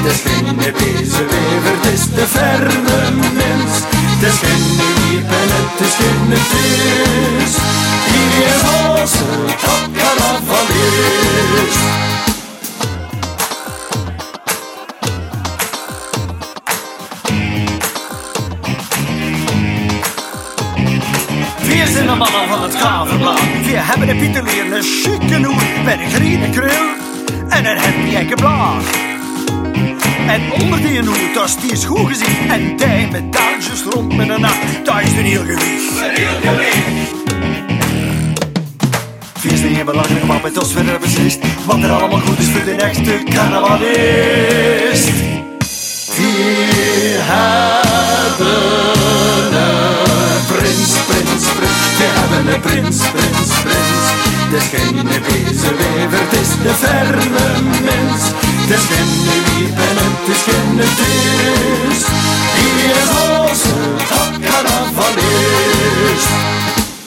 is geen wezenwever, het is de verre mens. Het is geen wiep en het is geen vis. Hier is onze carnavalist. We zijn de mannen van het Kaverblad. We hebben een Pieterleer, een chique hoed met een groene krul en een happy blaad. En onder die hoed, dat is die is goed gezien. En die met dansjes rond met een nacht, dat is een heel gewicht. We zijn geen belangrijk, maar met ons verder beslist wat er allemaal goed is voor de echte carnavalist. We hebben een prins. We hebben een prins. Het is geen wezenwever, het is de verre mens. Het is geen wiep en het is geen vis.